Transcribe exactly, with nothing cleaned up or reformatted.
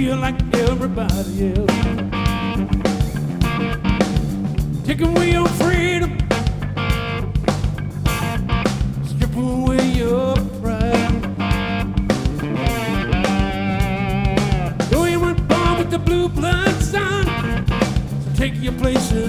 feel like everybody else. Take away your freedom, strip away your pride. Though you weren't born with the blue blood, son, so take your place in